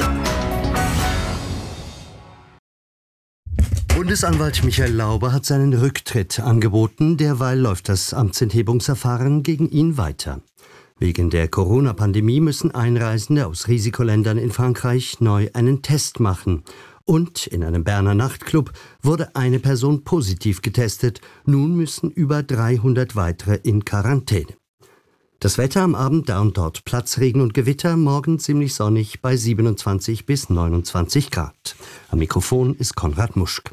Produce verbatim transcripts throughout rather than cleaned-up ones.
Bundesanwalt Michael Lauber hat seinen Rücktritt angeboten. Derweil läuft das Amtsenthebungsverfahren gegen ihn weiter. Wegen der Corona-Pandemie müssen Einreisende aus Risikoländern in Frankreich neu einen Test machen. Und in einem Berner Nachtclub wurde eine Person positiv getestet. Nun müssen über dreihundert weitere in Quarantäne. Das Wetter am Abend da und dort Platzregen und Gewitter, morgen ziemlich sonnig bei siebenundzwanzig bis neunundzwanzig Grad. Am Mikrofon ist Konrad Muschk.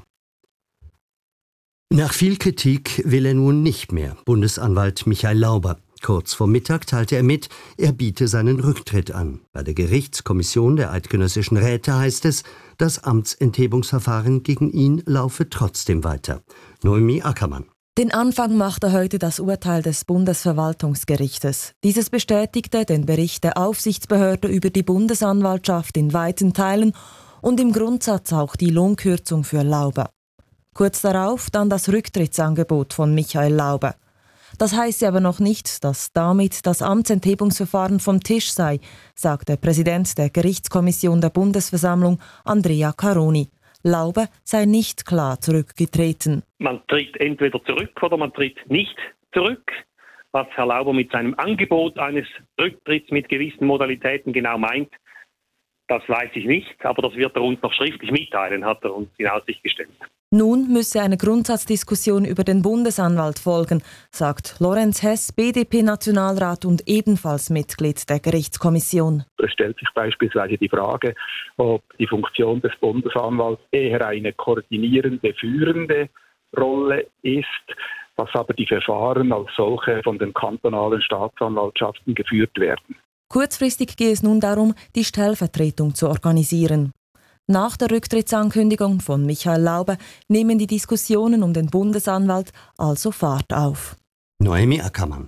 Nach viel Kritik will er nun nicht mehr, Bundesanwalt Michael Lauber. Kurz vor Mittag teilte er mit, er biete seinen Rücktritt an. Bei der Gerichtskommission der Eidgenössischen Räte heißt es, das Amtsenthebungsverfahren gegen ihn laufe trotzdem weiter. Noemi Ackermann. Den Anfang machte heute das Urteil des Bundesverwaltungsgerichtes. Dieses bestätigte den Bericht der Aufsichtsbehörde über die Bundesanwaltschaft in weiten Teilen und im Grundsatz auch die Lohnkürzung für Lauber. Kurz darauf dann das Rücktrittsangebot von Michael Lauber. Das heiße aber noch nicht, dass damit das Amtsenthebungsverfahren vom Tisch sei, sagt der Präsident der Gerichtskommission der Bundesversammlung, Andrea Caroni. Lauber sei nicht klar zurückgetreten. Man tritt entweder zurück oder man tritt nicht zurück. Was Herr Lauber mit seinem Angebot eines Rücktritts mit gewissen Modalitäten genau meint, das weiß ich nicht, aber das wird er uns noch schriftlich mitteilen, hat er uns in Aussicht gestellt. Nun müsse eine Grundsatzdiskussion über den Bundesanwalt folgen, sagt Lorenz Hess, B D P-Nationalrat und ebenfalls Mitglied der Gerichtskommission. Es stellt sich beispielsweise die Frage, ob die Funktion des Bundesanwalts eher eine koordinierende, führende Rolle ist, dass aber die Verfahren als solche von den kantonalen Staatsanwaltschaften geführt werden. Kurzfristig gehe es nun darum, die Stellvertretung zu organisieren. Nach der Rücktrittsankündigung von Michael Lauber nehmen die Diskussionen um den Bundesanwalt also Fahrt auf. Noemi Ackermann.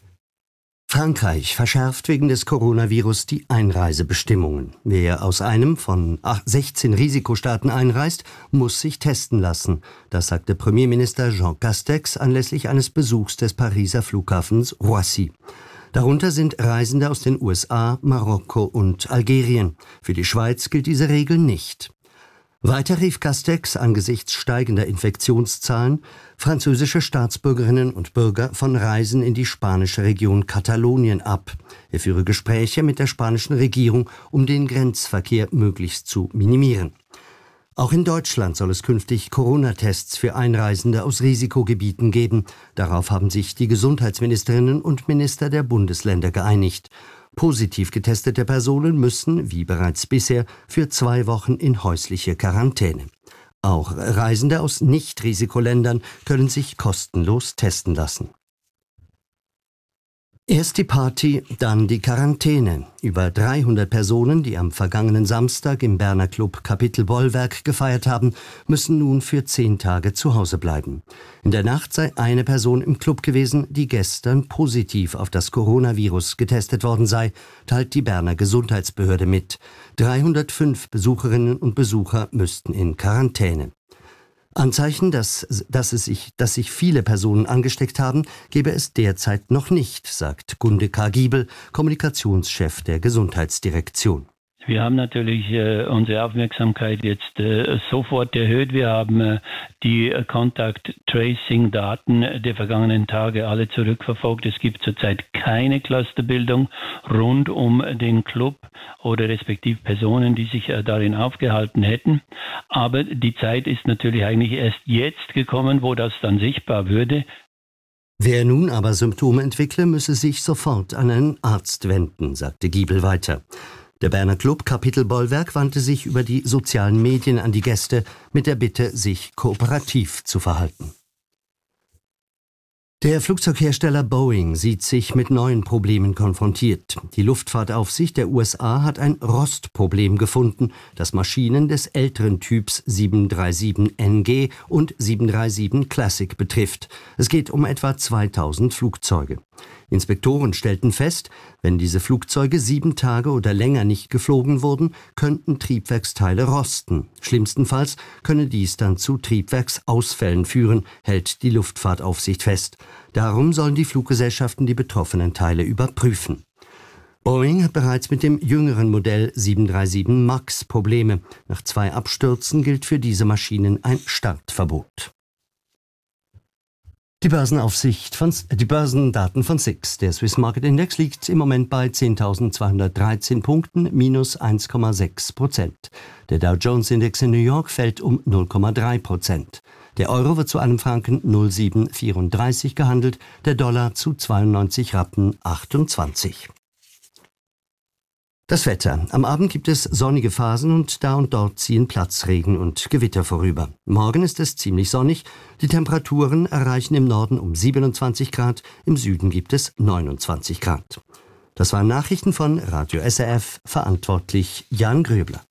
Frankreich verschärft wegen des Coronavirus die Einreisebestimmungen. Wer aus einem von sechzehn Risikostaaten einreist, muss sich testen lassen. Das sagte Premierminister Jean Castex anlässlich eines Besuchs des Pariser Flughafens Roissy. Darunter sind Reisende aus den U S A, Marokko und Algerien. Für die Schweiz gilt diese Regel nicht. Weiter rief Castex angesichts steigender Infektionszahlen französische Staatsbürgerinnen und Bürger von Reisen in die spanische Region Katalonien ab. Er führe Gespräche mit der spanischen Regierung, um den Grenzverkehr möglichst zu minimieren. Auch in Deutschland soll es künftig Corona-Tests für Einreisende aus Risikogebieten geben. Darauf haben sich die Gesundheitsministerinnen und Minister der Bundesländer geeinigt. Positiv getestete Personen müssen, wie bereits bisher, für zwei Wochen in häusliche Quarantäne. Auch Reisende aus Nicht-Risikoländern können sich kostenlos testen lassen. Erst die Party, dann die Quarantäne. Über dreihundert Personen, die am vergangenen Samstag im Berner Club Kapitel Bollwerk gefeiert haben, müssen nun für zehn Tage zu Hause bleiben. In der Nacht sei eine Person im Club gewesen, die gestern positiv auf das Coronavirus getestet worden sei, teilt die Berner Gesundheitsbehörde mit. dreihundertfünf Besucherinnen und Besucher müssten in Quarantäne. Anzeichen, dass, dass, es sich, dass sich viele Personen angesteckt haben, gebe es derzeit noch nicht, sagt Gunde K. Giebel, Kommunikationschef der Gesundheitsdirektion. Wir haben natürlich äh, unsere Aufmerksamkeit jetzt äh, sofort erhöht. Wir haben äh, die Contact-Tracing-Daten der vergangenen Tage alle zurückverfolgt. Es gibt zurzeit keine Clusterbildung rund um den Club oder respektive Personen, die sich äh, darin aufgehalten hätten. Aber die Zeit ist natürlich eigentlich erst jetzt gekommen, wo das dann sichtbar würde. Wer nun aber Symptome entwickle, müsse sich sofort an einen Arzt wenden, sagte Giebel weiter. Der Berner Club Kapitel Bollwerk wandte sich über die sozialen Medien an die Gäste mit der Bitte, sich kooperativ zu verhalten. Der Flugzeughersteller Boeing sieht sich mit neuen Problemen konfrontiert. Die Luftfahrtaufsicht der U S A hat ein Rostproblem gefunden, das Maschinen des älteren Typs sieben drei sieben N G und sieben drei sieben Classic betrifft. Es geht um etwa zweitausend Flugzeuge. Inspektoren stellten fest, wenn diese Flugzeuge sieben Tage oder länger nicht geflogen wurden, könnten Triebwerksteile rosten. Schlimmstenfalls könne dies dann zu Triebwerksausfällen führen, hält die Luftfahrtaufsicht fest. Darum sollen die Fluggesellschaften die betroffenen Teile überprüfen. Boeing hat bereits mit dem jüngeren Modell sieben drei sieben MAX Probleme. Nach zwei Abstürzen gilt für diese Maschinen ein Startverbot. Die Börsenaufsicht von, die Börsendaten von S I X. Der Swiss Market Index liegt im Moment bei zehntausendzweihundertdreizehn Punkten, minus eins Komma sechs Prozent. Der Dow Jones Index in New York fällt um null Komma drei Prozent. Der Euro wird zu einem Franken null Komma sieben vierunddreißig gehandelt, der Dollar zu zweiundneunzig Rappen achtundzwanzig. Das Wetter. Am Abend gibt es sonnige Phasen und da und dort ziehen Platzregen und Gewitter vorüber. Morgen ist es ziemlich sonnig. Die Temperaturen erreichen im Norden um siebenundzwanzig Grad, im Süden gibt es neunundzwanzig Grad. Das waren Nachrichten von Radio S R F, verantwortlich Jan Gröbler.